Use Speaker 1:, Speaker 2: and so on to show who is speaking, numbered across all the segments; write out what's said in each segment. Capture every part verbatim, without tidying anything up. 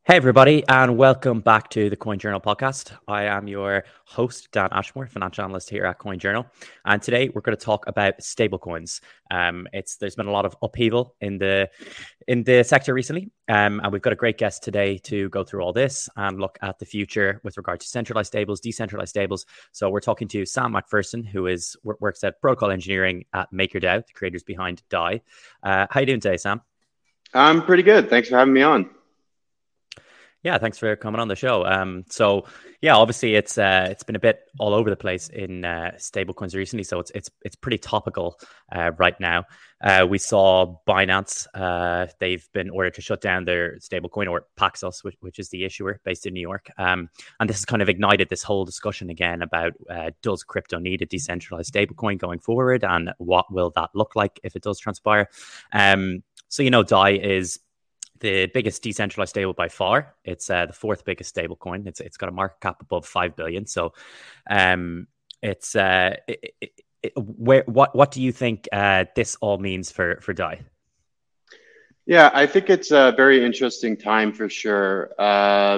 Speaker 1: Hey, everybody, and welcome back to the Coin Journal podcast. I am your host, Dan Ashmore, financial analyst here at Coin Journal. And today we're going to talk about stablecoins. Um, it's there's been a lot of upheaval in the in the sector recently, um, and we've got a great guest today to go through all this and look at the future with regard to centralized stables, decentralized stables. So we're talking to Sam McPherson, who is works at protocol engineering at MakerDAO, the creators behind D A I. Uh, how are you doing today, Sam?
Speaker 2: I'm pretty good. Thanks for having me on.
Speaker 1: Yeah, thanks for coming on the show. Um, so yeah, obviously it's uh, it's been a bit all over the place in uh, stablecoins recently, so it's it's it's pretty topical uh, right now. Uh, we saw Binance; uh, they've been ordered to shut down their stablecoin, or Paxos, which, which is the issuer based in New York. Um, and this has kind of ignited this whole discussion again about uh, does crypto need a decentralized stablecoin going forward, and what will that look like if it does transpire? Um, so you know, D A I is the biggest decentralized stable by far. It's uh, the fourth biggest stable coin. It's it's got a market cap above five billion. So, um, it's uh, it, it, it, where what what do you think uh, this all means for for D A I?
Speaker 2: Yeah, I think it's a very interesting time for sure. Uh,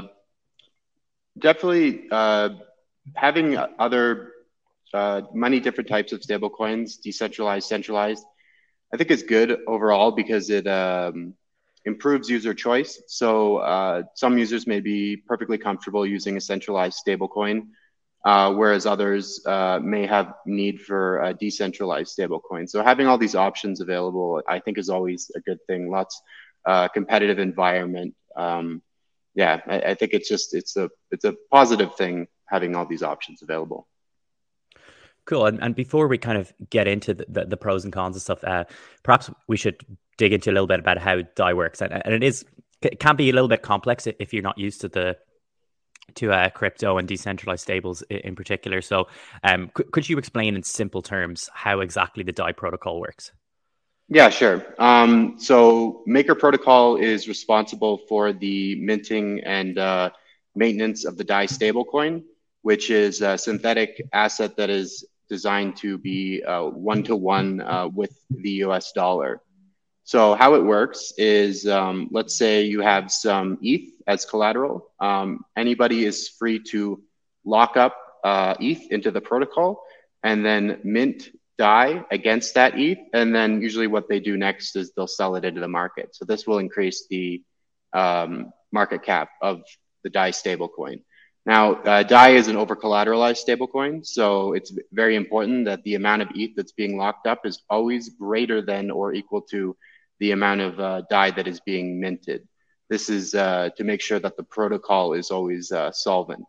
Speaker 2: definitely uh, having other uh, many different types of stable coins, decentralized, centralized, I think is good overall because it um, improves user choice. So uh, some users may be perfectly comfortable using a centralized stablecoin, uh, whereas others uh, may have need for a decentralized stablecoin. So having all these options available, I think, is always a good thing. Lots uh, competitive environment. Um, yeah, I, I think it's just it's a it's a positive thing having all these options available.
Speaker 1: Cool. And, and before we kind of get into the, the, the pros and cons and stuff, uh, perhaps we should dig into a little bit about how D A I works. And, and it is it can be a little bit complex if you're not used to the to uh, crypto and decentralized stables in, in particular. So um, could, could you explain in simple terms how exactly the D A I protocol works?
Speaker 2: Yeah, sure. Um, so Maker Protocol is responsible for the minting and uh, maintenance of the D A I stablecoin, which is a synthetic asset that is designed to be uh, one-to-one uh, with the U S dollar. So how it works is, um, let's say you have some E T H as collateral. Um, anybody is free to lock up uh, E T H into the protocol and then mint D A I against that E T H. And then usually what they do next is they'll sell it into the market. So this will increase the um, market cap of the D A I stablecoin. Now, uh, D A I is an over-collateralized stablecoin, so it's very important that the amount of E T H that's being locked up is always greater than or equal to the amount of uh, D A I that is being minted. This is uh, to make sure that the protocol is always uh, solvent.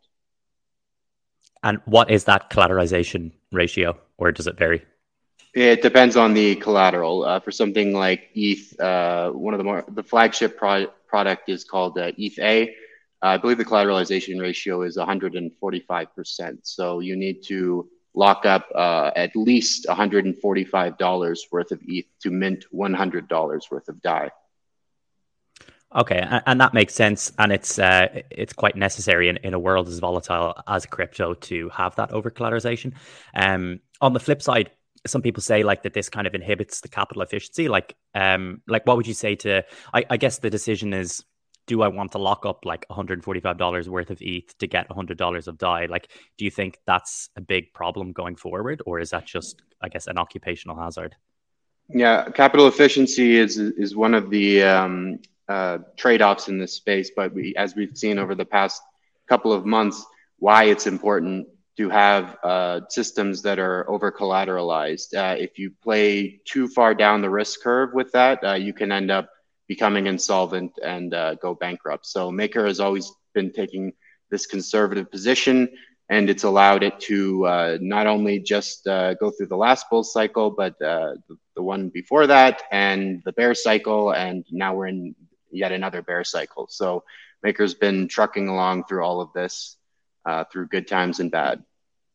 Speaker 1: And what is that collateralization ratio, or does it vary?
Speaker 2: It depends on the collateral. Uh, for something like E T H, uh, one of the more the flagship pro- product is called uh, E T H A. I believe the collateralization ratio is one hundred forty-five percent. So you need to lock up uh, at least one hundred forty-five dollars worth of E T H to mint one hundred dollars worth of D A I.
Speaker 1: Okay, and, and that makes sense, and it's uh, it's quite necessary in, in a world as volatile as crypto to have that over collateralization. Um, on the flip side, some people say like that this kind of inhibits the capital efficiency. Like, um, like what would you say to? I, I guess the decision is, do I want to lock up like one hundred forty-five dollars worth of E T H to get one hundred dollars of D A I? Like, do you think that's a big problem going forward, or is that just, I guess, an occupational hazard?
Speaker 2: Yeah, capital efficiency is is one of the um, uh, trade-offs in this space, but we, as we've seen over the past couple of months, why it's important to have uh, systems that are over-collateralized. Uh, if you play too far down the risk curve with that, uh, you can end up becoming insolvent and uh, go bankrupt. So Maker has always been taking this conservative position, and it's allowed it to uh, not only just uh, go through the last bull cycle, but uh, the, the one before that and the bear cycle, and now we're in yet another bear cycle. So Maker's been trucking along through all of this, uh, through good times and bad.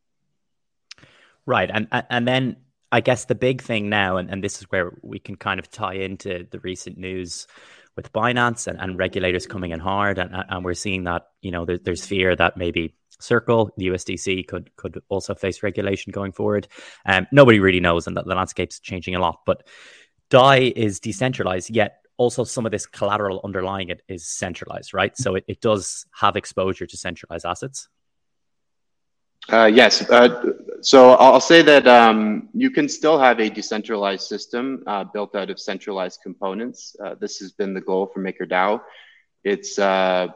Speaker 1: Right, and and then I guess the big thing now, and, and this is where we can kind of tie into the recent news with Binance and, and regulators coming in hard, and, and we're seeing that, you know, there, there's fear that maybe Circle, the U S D C, could could also face regulation going forward. Um, nobody really knows, and the, the landscape's changing a lot. But D A I is decentralized, yet also some of this collateral underlying it is centralized, right? So it, it does have exposure to centralized assets.
Speaker 2: Uh, yes. Uh, so I'll say that um, you can still have a decentralized system uh, built out of centralized components. Uh, this has been the goal for MakerDAO. It's uh,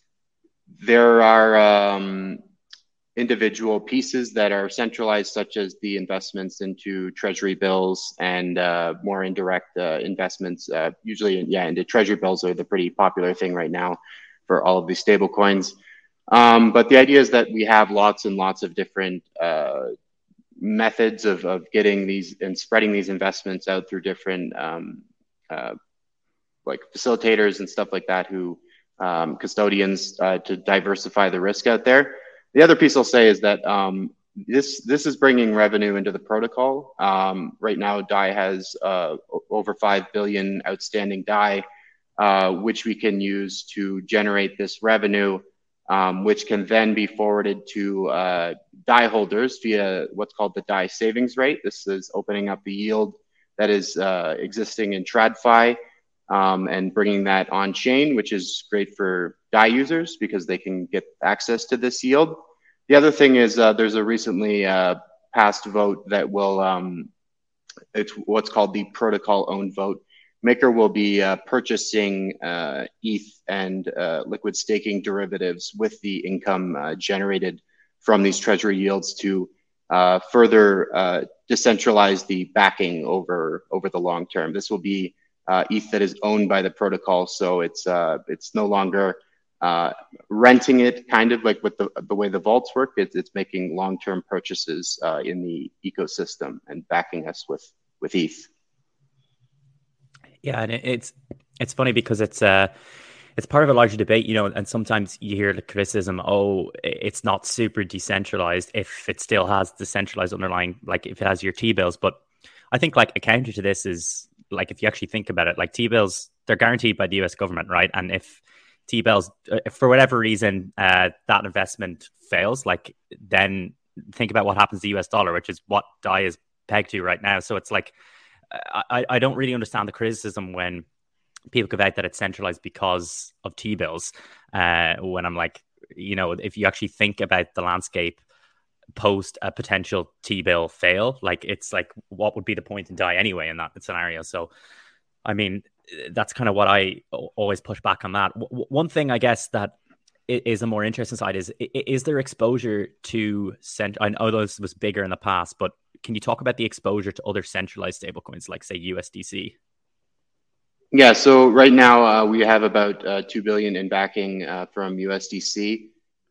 Speaker 2: there are um, individual pieces that are centralized, such as the investments into treasury bills and uh, more indirect uh, investments. Uh, usually, yeah, into treasury bills are the pretty popular thing right now for all of these stable coins. Um, but the idea is that we have lots and lots of different uh, methods of, of getting these and spreading these investments out through different um, uh, like facilitators and stuff like that, who um, custodians uh, to diversify the risk out there. The other piece I'll say is that um, this this is bringing revenue into the protocol. Um, right now, D A I has uh, over five billion outstanding D A I, uh, which we can use to generate this revenue. Um, which can then be forwarded to uh, D A I holders via what's called the D A I savings rate. This is opening up the yield that is uh, existing in TradFi um, and bringing that on chain, which is great for D A I users because they can get access to this yield. The other thing is uh, there's a recently uh, passed vote that will, um, it's what's called the protocol owned vote. Maker will be uh, purchasing uh, E T H and uh, liquid staking derivatives with the income uh, generated from these treasury yields to uh, further uh, decentralize the backing over over the long term. This will be uh, E T H that is owned by the protocol, so it's uh, it's no longer uh, renting it, kind of like with the the way the vaults work. It's it's making long term purchases uh, in the ecosystem and backing us with with E T H.
Speaker 1: Yeah, and it's it's funny because it's uh it's part of a larger debate, you know, and sometimes you hear the criticism, oh, it's not super decentralized if it still has the centralized underlying, like if it has your T-bills. But I think like a counter to this is, like, if you actually think about it, like T-bills, they're guaranteed by the U S government, right? And if T-bills, for whatever reason, uh, that investment fails, like then think about what happens to the U S dollar, which is what D A I is pegged to right now. So it's like, I, I don't really understand the criticism when people give out that it's centralized because of T-bills. Uh, when I'm like, you know, if you actually think about the landscape post a potential T-bill fail, like it's like, what would be the point in D A I anyway in that scenario? So, I mean, that's kind of what I always push back on that. W- one thing, I guess, that is a more interesting side is, is there exposure to, cent- I know this was bigger in the past, but can you talk about the exposure to other centralized stablecoins, like say U S D C?
Speaker 2: Yeah, so right now uh, we have about uh, two billion in backing uh, from U S D C.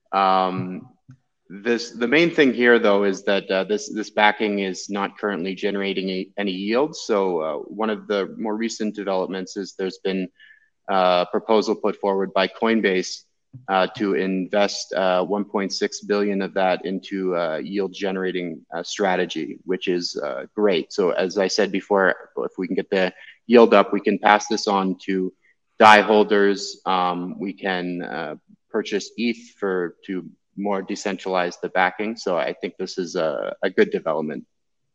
Speaker 2: Um, this the main thing here, though, is that uh, this this backing is not currently generating a, any yield. So uh, one of the more recent developments is there's been a proposal put forward by Coinbase uh, to invest uh, one point six billion of that into uh, yield generating uh, strategy, which is uh, great. So as I said before, if we can get the yield up, we can pass this on to D A I holders. Um, we can uh, purchase E T H for to more decentralize the backing. So I think this is a, a good development.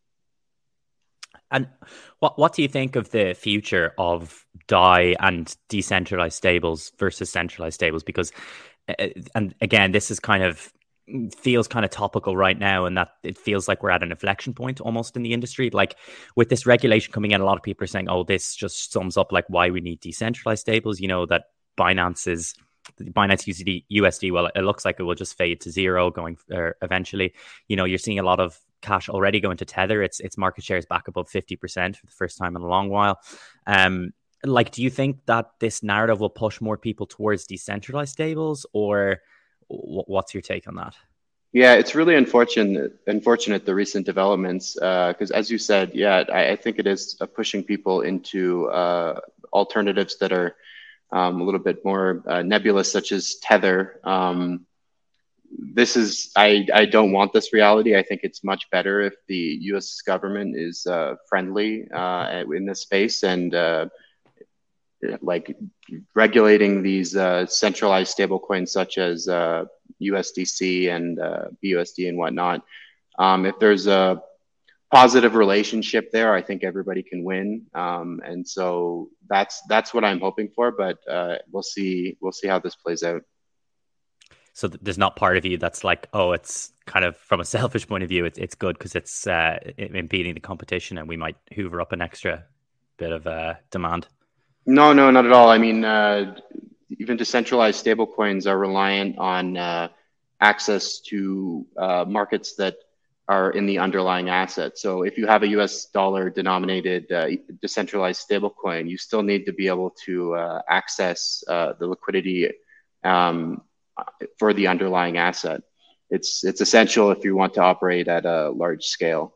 Speaker 1: And what what do you think of the future of D A I and decentralized stables versus centralized stables? Because, uh, and again, this is kind of feels kind of topical right now, and that it feels like we're at an inflection point almost in the industry. Like with this regulation coming in, a lot of people are saying, "Oh, this just sums up like why we need decentralized stables." You know that Binance is Binance U S D, U S D. Well, it looks like it will just fade to zero going uh, eventually. You know, you're seeing a lot of cash already going to Tether. Its its market share is back above fifty percent for the first time in a long while. Um, like, do you think that this narrative will push more people towards decentralized stables, or w- what's your take on that?
Speaker 2: Yeah, it's really unfortunate, unfortunate the recent developments, because uh, as you said, yeah, I, I think it is uh, pushing people into uh, alternatives that are um, a little bit more uh, nebulous, such as Tether. Um, this is, I, I don't want this reality. I think it's much better if the U S government is uh, friendly uh, in this space and uh, like regulating these uh, centralized stablecoins such as uh, U S D C and uh, B U S D and whatnot. Um, if there's a positive relationship there. I think everybody can win, um, and so that's that's what I'm hoping for. But uh, we'll see we'll see how this plays out.
Speaker 1: So there's not part of you that's like, oh, it's kind of from a selfish point of view, it's it's good because it's uh, impeding the competition, and we might hoover up an extra bit of uh, demand.
Speaker 2: No, no, not at all. I mean, uh, even decentralized stablecoins are reliant on uh, access to uh, markets that are in the underlying asset. So if you have a U S dollar denominated uh, decentralized stablecoin, you still need to be able to uh, access uh, the liquidity um, for the underlying asset. It's it's essential if you want to operate at a large scale.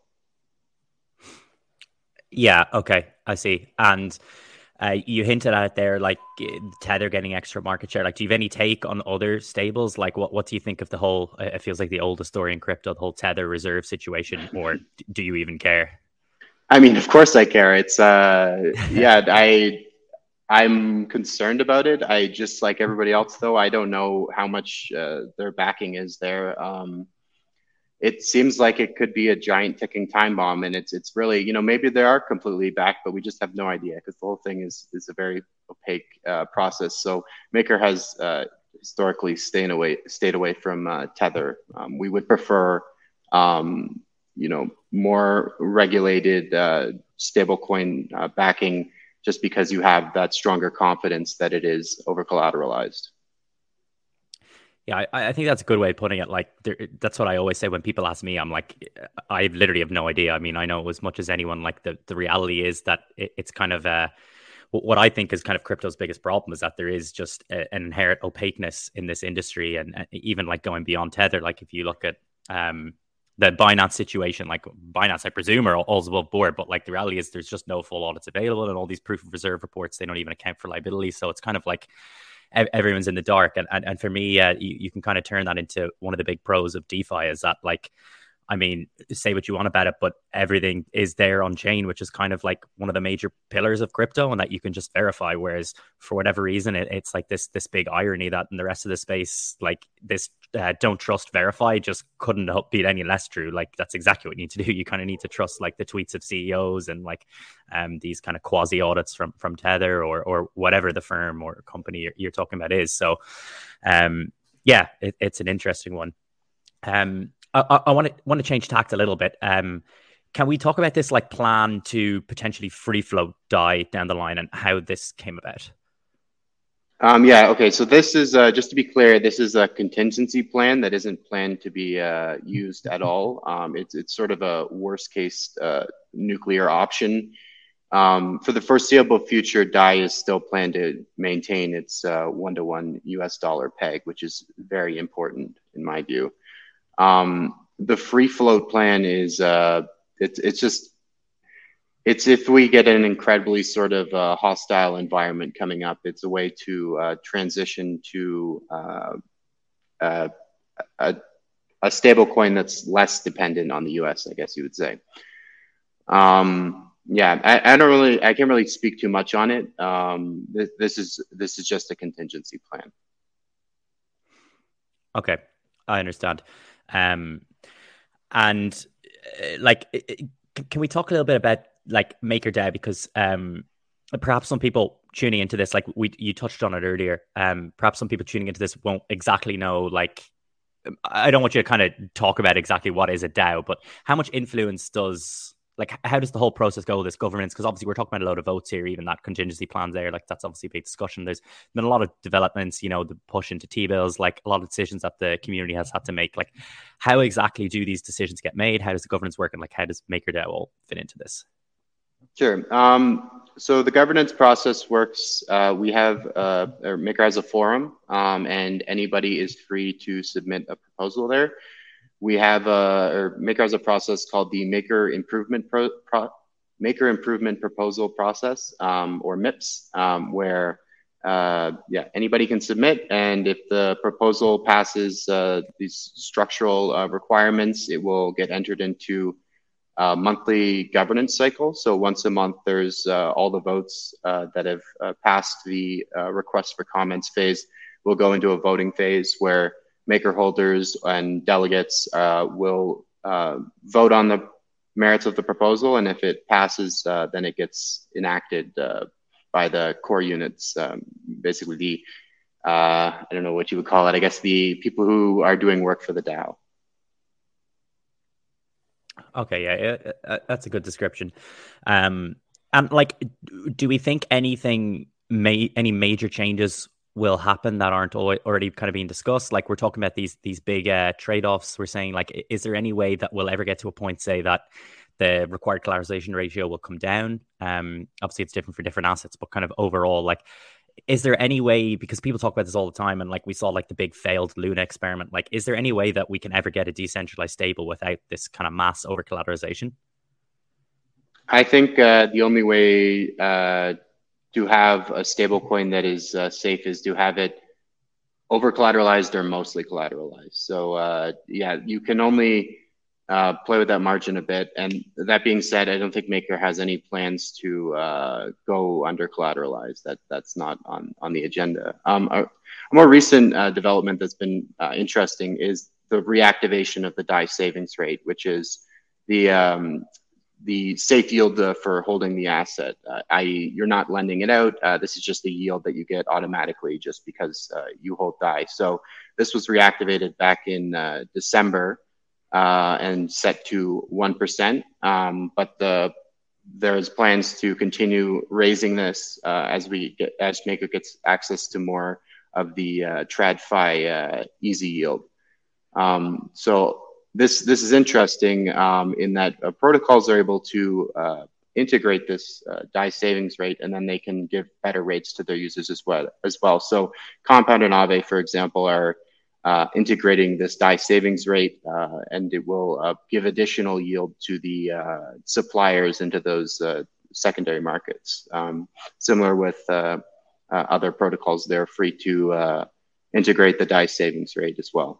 Speaker 1: Yeah. Okay. I see. And uh, you hinted at it there, like Tether getting extra market share. Like, do you have any take on other stables? Like, what, what do you think of the whole, it feels like the oldest story in crypto, the whole Tether reserve situation, or do you even care?
Speaker 2: I mean, of course I care. It's, uh, yeah, I, I'm concerned about it. I just, like everybody else, though, I don't know how much uh, their backing is there. Um, it seems like it could be a giant ticking time bomb, and it's it's really, you know, maybe they are completely backed, but we just have no idea because the whole thing is is a very opaque uh, process. So Maker has uh, historically stayed away stayed away from uh, Tether. Um, we would prefer, um, you know, more regulated uh, stablecoin uh, backing, just because you have that stronger confidence that it is over collateralized.
Speaker 1: Yeah, I, I think that's a good way of putting it. Like, there, that's what I always say when people ask me. I'm like, I literally have no idea. I mean, I know as much as anyone. Like, the, the reality is that it, it's kind of uh, what I think is kind of crypto's biggest problem is that there is just a, an inherent opaqueness in this industry, and, and even like going beyond Tether. Like, if you look at um, the Binance situation, like Binance, I presume, are all above board, but like the reality is there's just no full audits available, and all these proof of reserve reports, they don't even account for liability. So it's kind of like everyone's in the dark. And and, and for me, uh, you, you can kind of turn that into one of the big pros of DeFi is that, like, I mean, say what you want about it, but everything is there on chain, which is kind of like one of the major pillars of crypto, and that you can just verify. Whereas for whatever reason, it, it's like this this big irony that in the rest of the space, like this uh, don't trust, verify just couldn't be any less true. Like, that's exactly what you need to do. You kind of need to trust like the tweets of C E Os and like um these kind of quasi audits from from Tether or or whatever the firm or company you're, you're talking about is. So um yeah, it, it's an interesting one. Um, I want to want to change tact a little bit. Um, can we talk about this like plan to potentially free float D A I down the line and how this came about?
Speaker 2: Um, yeah. Okay. So this is uh, just to be clear. This is a contingency plan that isn't planned to be uh, used at all. Um, it's it's sort of a worst case uh, nuclear option. Um, for the foreseeable future, D A I is still planned to maintain its uh, one to one U S dollar peg, which is very important in my view. Um, the free float plan is, uh, it's, it's just, it's if we get an incredibly sort of uh, hostile environment coming up, it's a way to uh, transition to uh, uh, a, a stable coin that's less dependent on the U S, I guess you would say. Um, yeah, I, I don't really, I can't really speak too much on it. Um, this, this is, this is just a contingency plan.
Speaker 1: Okay, I understand. Um, and uh, like, can we talk a little bit about like MakerDAO? Because um, perhaps some people tuning into this, like we you touched on it earlier. Um, perhaps some people tuning into this won't exactly know. Like, I don't want you to kind of talk about exactly what is a DAO, but how much influence does like how does the whole process go? This governance, because obviously we're talking about a load of votes here, even that contingency plans there. Like, that's obviously a big discussion. There's been a lot of developments, you know, the push into T-bills, like a lot of decisions that the community has had to make. Like, how exactly do these decisions get made? How does the governance work? And like, how does MakerDAO all fit into this?
Speaker 2: Sure. Um, so the governance process works. Uh, we have, uh, or Maker has a forum, um, and anybody is free to submit a proposal there. We have a, or Maker has a process called the Maker Improvement Pro, Pro, Maker Improvement Proposal Process, um, or MIPS, um, where uh, yeah, anybody can submit, and if the proposal passes uh, these structural uh, requirements, it will get entered into a monthly governance cycle. So once a month, there's uh, all the votes uh, that have uh, passed the uh, request for comments phase will go into a voting phase where Maker holders and delegates uh, will uh, vote on the merits of the proposal, and if it passes, uh, then it gets enacted uh, by the core units, um, basically the, uh, I don't know what you would call it, I guess the people who are doing work for the DAO.
Speaker 1: Okay, yeah, that's a good description. Um, and like, do we think anything, may, any major changes will happen that aren't already kind of being discussed? Like we're talking about these these big uh, trade-offs. We're saying like, is there any way that we'll ever get to a point, say, that the required collateralization ratio will come down? Um, obviously, it's different for different assets, but kind of overall, like, is there any way, because people talk about this all the time, and like we saw like the big failed Luna experiment, like is there any way that we can ever get a decentralized stable without this kind of mass over collateralization?
Speaker 2: I think uh, the only way uh, to have a stable coin that is uh, safe is to have it over collateralized or mostly collateralized. So uh, yeah, you can only uh, play with that margin a bit. And that being said, I don't think Maker has any plans to uh, go under collateralized. That that's not on on the agenda. Um, a, a more recent uh, development that's been uh, interesting is the reactivation of the D A I savings rate, which is the um, the safe yield uh, for holding the asset, uh, that is you're not lending it out. Uh, this is just the yield that you get automatically just because uh, you hold D A I. So this was reactivated back in uh, December uh, and set to one percent. Um, but the there's plans to continue raising this uh, as we get, as Maker gets access to more of the uh, TradFi uh, easy yield. Um, so This this is interesting um, in that uh, protocols are able to uh, integrate this uh, D A I savings rate, and then they can give better rates to their users as well. As well, so Compound and Aave, for example, are uh, integrating this D A I savings rate, uh, and it will uh, give additional yield to the uh, suppliers into those uh, secondary markets. Um, similar with uh, uh, other protocols, they're free to uh, integrate the D A I savings rate as well.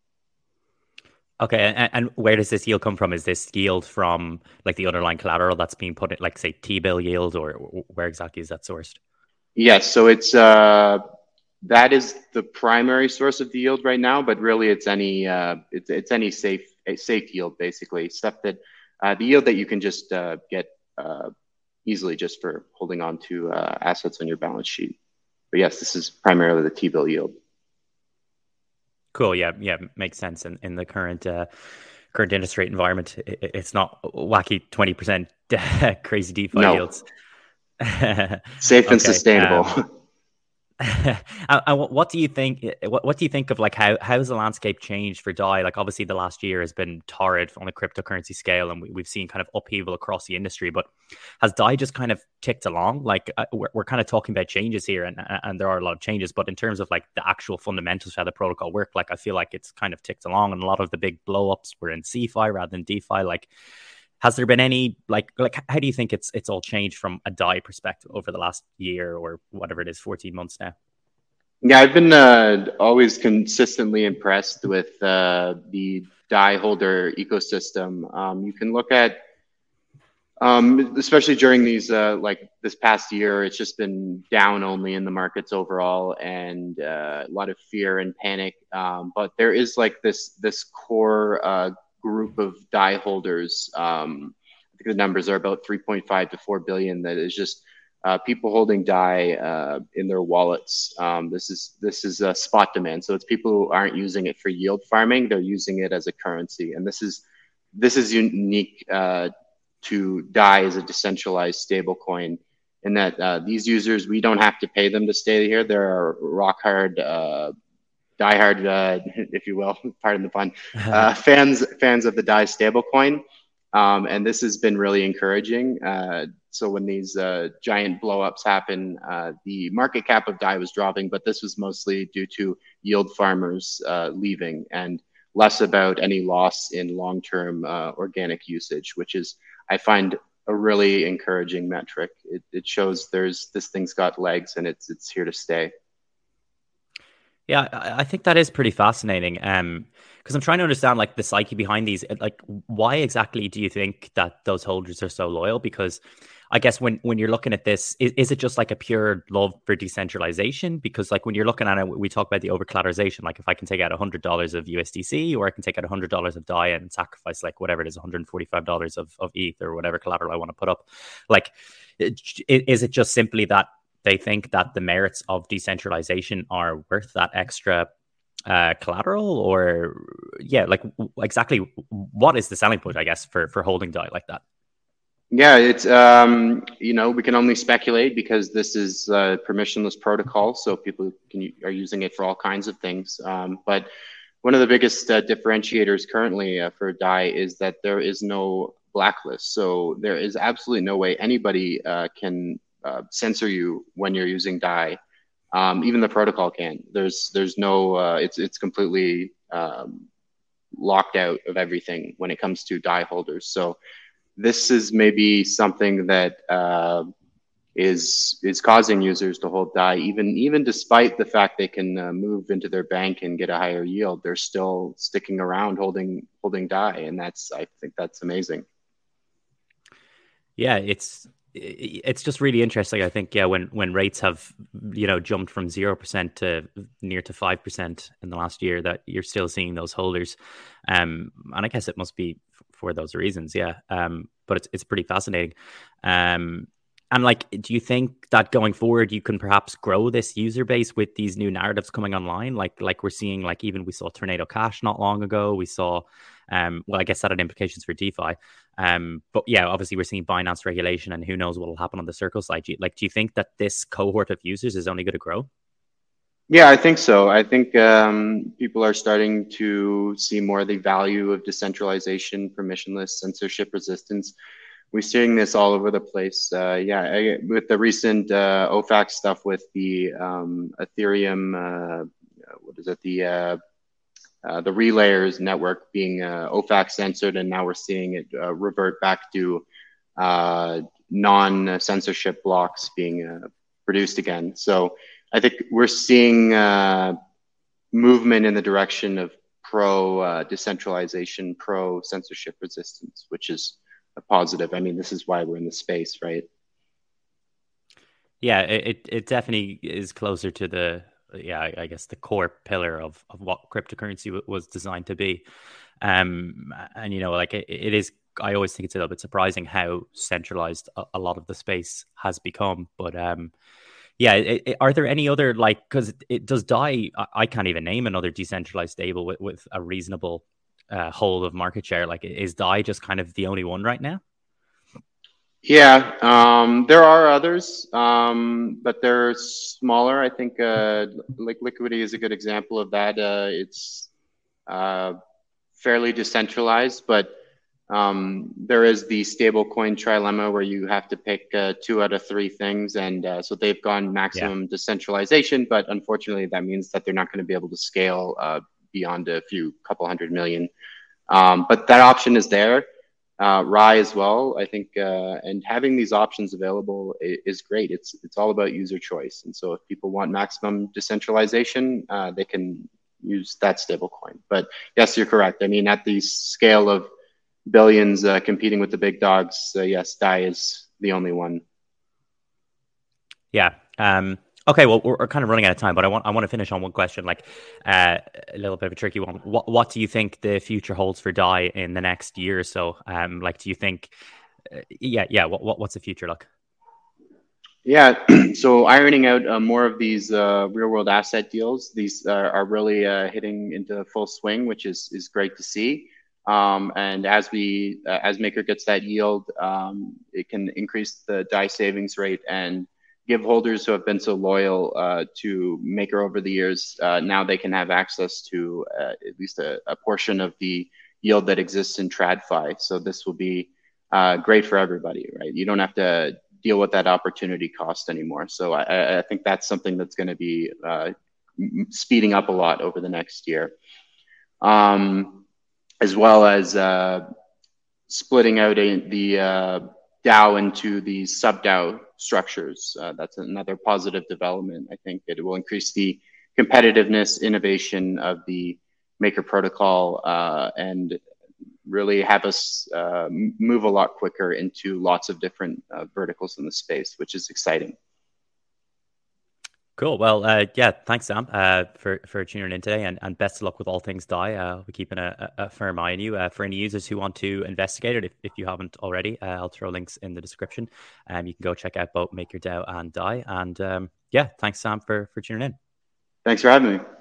Speaker 1: Okay, and, and where does this yield come from? Is this yield from like the underlying collateral that's being put in, like say T-bill yield, or where exactly is that sourced?
Speaker 2: Yes, so it's uh, that is the primary source of the yield right now, but really it's any uh, it's it's any safe safe yield basically, stuff that uh, the yield that you can just uh, get uh, easily just for holding on to uh, assets on your balance sheet. But yes, this is primarily the T-bill yield.
Speaker 1: Cool. Yeah. Yeah. Makes sense. In, in the current uh, current interest rate environment, it, it's not wacky twenty percent crazy DeFi
Speaker 2: no.
Speaker 1: yields.
Speaker 2: Safe and okay. sustainable.
Speaker 1: Um, and what do you think? What, what do you think of like how how has the landscape changed for D A I? Like obviously the last year has been torrid on the cryptocurrency scale, and we, we've seen kind of upheaval across the industry. But has D A I just kind of ticked along? Like uh, we're we're kind of talking about changes here, and and there are a lot of changes. But in terms of like the actual fundamentals of how the protocol work, like I feel like it's kind of ticked along, and a lot of the big blow ups were in CeFi rather than DeFi. Like, has there been any like like how do you think it's it's all changed from a D A I perspective over the last year or whatever it is, fourteen months now?
Speaker 2: Yeah, I've been uh, always consistently impressed with uh, the D A I holder ecosystem. Um, you can look at, um, especially during these uh, like this past year, it's just been down only in the markets overall, and uh, a lot of fear and panic. Um, but there is like this this core uh, group of D A I holders. Um, I think the numbers are about three point five to four billion. That is just uh, people holding D A I uh, in their wallets. Um, this is this is a spot demand. So it's people who aren't using it for yield farming. They're using it as a currency, and this is this is unique uh, to D A I as a decentralized stablecoin. In that uh, these users, we don't have to pay them to stay here. They're rock hard. Uh, diehard, uh, if you will, pardon the pun, uh, fans fans of the D A I stablecoin, um, and this has been really encouraging. Uh, so when these uh, giant blowups happen, uh, the market cap of D A I was dropping, but this was mostly due to yield farmers uh, leaving and less about any loss in long-term uh, organic usage, which is, I find, a really encouraging metric. It, it shows there's this thing's got legs and it's it's here to stay.
Speaker 1: Yeah, I think that is pretty fascinating. Um, because I'm trying to understand like the psyche behind these. Like, why exactly do you think that those holders are so loyal? Because I guess when, when you're looking at this, is, is it just like a pure love for decentralization? Because like when you're looking at it, we talk about the over collateralization. Like if I can take out one hundred dollars of U S D C, or I can take out one hundred dollars of D A I and sacrifice like whatever it is, one hundred forty-five dollars of, of E T H or whatever collateral I want to put up. Like, is it just simply that they think that the merits of decentralization are worth that extra uh, collateral? Or yeah, like exactly what is the selling point, I guess, for, for holding D A I like that?
Speaker 2: Yeah, it's, um, you know, we can only speculate because this is a permissionless protocol. So people can, are using it for all kinds of things. Um, but one of the biggest uh, differentiators currently uh, for D A I is that there is no blacklist. So there is absolutely no way anybody uh, can uh, censor you when you're using D A I. Um, even the protocol can. There's there's no, uh, it's, it's completely um, locked out of everything when it comes to D A I holders. So this is maybe something that uh, is is causing users to hold D A I, even even despite the fact they can uh, move into their bank and get a higher yield. They're still sticking around holding holding D A I, and that's I think that's amazing.
Speaker 1: Yeah, it's it's just really interesting. I think yeah, when when rates have you know jumped from zero percent to near to five percent in the last year, that you're still seeing those holders, um, and I guess it must be for those reasons, yeah. Um, but it's it's pretty fascinating. Um, and like, do you think that going forward you can perhaps grow this user base with these new narratives coming online? Like like we're seeing, like even we saw Tornado Cash not long ago. We saw, um, well, I guess that had implications for DeFi. Um, but yeah, obviously we're seeing Binance regulation, and who knows what will happen on the Circle side. Do you, like, do you think that this cohort of users is only going to grow?
Speaker 2: Yeah, I think so. I think um, people are starting to see more the value of decentralization, permissionless, censorship resistance. We're seeing this all over the place. Uh, yeah, I, with the recent uh, O FAC stuff with the um, Ethereum, uh, what is it, the uh, uh, the Relayers network being uh, O FAC censored, and now we're seeing it uh, revert back to uh, non-censorship blocks being uh, produced again. So I think we're seeing uh, movement in the direction of pro uh, decentralization, pro censorship resistance, which is a positive. I mean, this is why we're in the space, right?
Speaker 1: Yeah, it it definitely is closer to the yeah, I guess the core pillar of of what cryptocurrency w- was designed to be. Um, and you know, like it, it is. I always think it's a little bit surprising how centralized a, a lot of the space has become, but um. Yeah, it, it, are there any other, like, because it, it does D A I, I, I can't even name another decentralized stable with, with a reasonable uh, hold of market share. Like, is D A I just kind of the only one right now?
Speaker 2: Yeah, um, there are others, um, but they're smaller. I think uh, like Liquidity is a good example of that. Uh, it's uh, fairly decentralized, but Um, there is the stablecoin trilemma where you have to pick uh, two out of three things. And uh, so they've gone maximum yeah. decentralization, but unfortunately that means that they're not going to be able to scale uh, beyond a few couple hundred million. Um, but that option is there. Uh, R A I as well, I think, uh, and having these options available is, is great. It's it's all about user choice. And so if people want maximum decentralization, uh, they can use that stablecoin. But yes, you're correct. I mean, at the scale of billions uh, competing with the big dogs, uh, yes, D A I is the only one.
Speaker 1: Yeah. Um, okay. Well, we're, we're kind of running out of time, but I want I want to finish on one question, like uh, a little bit of a tricky one. What What do you think the future holds for D A I in the next year or so? Um, like, do you think? Uh, yeah, yeah. What, what What's the future look?
Speaker 2: Yeah. So ironing out uh, more of these uh, real world asset deals. These uh, are really uh, hitting into full swing, which is is great to see. Um, and as we, uh, as Maker gets that yield, um, it can increase the D A I savings rate and give holders who have been so loyal uh, to Maker over the years, uh, now they can have access to uh, at least a, a portion of the yield that exists in TradFi. So this will be uh, great for everybody, right? You don't have to deal with that opportunity cost anymore. So I, I think that's something that's going to be uh, speeding up a lot over the next year. Um, as well as uh, splitting out a, the uh, DAO into the sub-DAO structures. Uh, that's another positive development. I think that it will increase the competitiveness, innovation of the Maker protocol, uh, and really have us uh, move a lot quicker into lots of different uh, verticals in the space, which is exciting.
Speaker 1: Cool. Well, uh, yeah, thanks, Sam, uh, for, for tuning in today, and, and best of luck with all things D A I. Uh, we're keeping a, a firm eye on you. Uh, for any users who want to investigate it, if, if you haven't already, uh, I'll throw links in the description. Um, you can go check out both MakerDAO and D A I. And um, yeah, thanks, Sam, for, for tuning in.
Speaker 2: Thanks for having me.